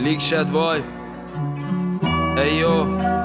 لیک شد وای ایو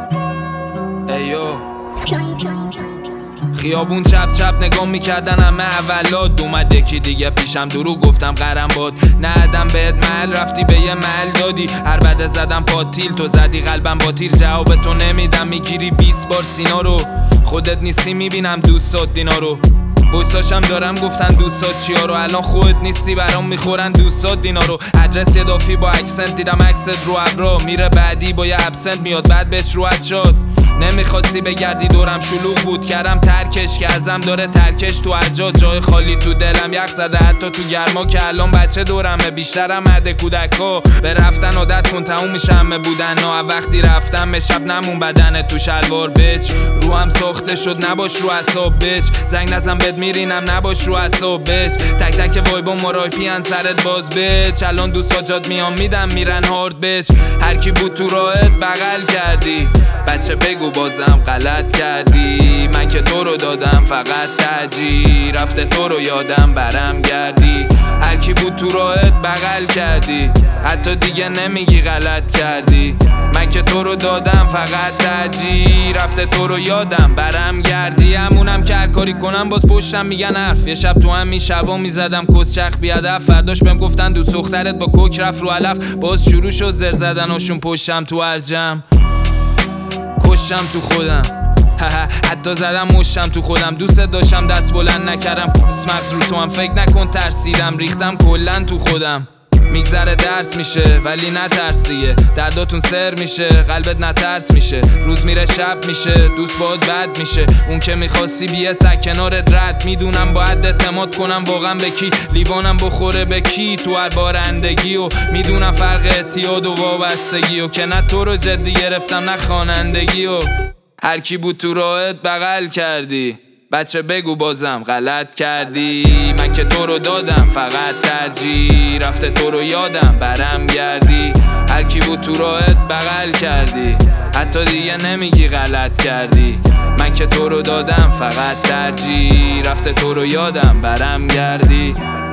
خیابون چپ چپ نگاه میکردن همه اولاد اومد یکی دیگه پیشم درو گفتم قرم باد ندم بهت محل رفتی به یه محل دادی هر بده زدم پاتیل تو زدی قلبم با تیر جواب تو نمیدم میگیری 20 بار سینا رو خودت نیستی میبینم دوستات دینا رو بویساشم دارم گفتن دوستات چیا رو الان خودت نیستی برام میخورن دوستات دینا رو ادرس یدافی با اکسنت دیدم عکست رو ابرا میره بعدی با یه ابسنت میاد بعد بهش روحت شد نمیخواستی بگردی دورم شلوغ بود کردم ترکش که ازم داره ترکش تو ارجاد جای خالی تو دلم یخ زده حتی تو گرما که الان بچه دورمه بیشترم مده کودکا به رفتن عادت کن تموم میشه همه بودن نه وقتی رفتم شب نمون بدن تو شلوار بچ روحم ساخته شد نباش رو اعصاب بچ زنگ نزن بد میرینم نباش رو اعصاب بچ تک تک وایبا مراپی ان سرت باز بچ الان دوستا جات میام میدم میرن هارد بچ هر کی بود تو راهت بغل کردی بچه بگو بازم غلط کردی من که تو رو دادم فقط ترجیح رفته تو رو یادم برم گردی هر کی بود تو راهت بغل کردی حتی دیگه نمیگی غلط کردی من که تو رو دادم فقط ترجیح رفته تو رو یادم برم گردی همونم که هر کاری کنم باز پشتم میگن حرف یه شب تو همین شبا میزدم کسچخ بیادف فرداش بهم گفتن دوست دخترت با کوک رفت رو علف باز شروع شد زر زدناشون پشتم تو ارجم کشم تو خودم حتی زدم مشتم تو خودم دوست داشتم دست بلند نکردم مغز رو تو هم فکر نکن ترسیدم ریختم کلن تو خودم میگذره درس میشه ولی نترسیه درداتون سر میشه قلبت نترس میشه روز میره شب میشه دوست باید بد میشه اون که میخواستی بیه سک کنارت رد میدونم باید اعتماد کنم واقعا به کی لیوانم بخوره به کی تو هر بارندگی و میدونم فرق اعتیاد و وابستگی و که نه تو رو جدی گرفتم نه خوانندگی و هر کی بود تو راهت بغل کردی بچه بگو بازم غلط کردی من که تو رو دادم فقط ترجیح رفته تو رو یادم برم گردی هر کی بود تو راهت بغل کردی حتی دیگه نمیگی غلط کردی من که تو رو دادم فقط ترجیح رفته تو رو یادم برم گردی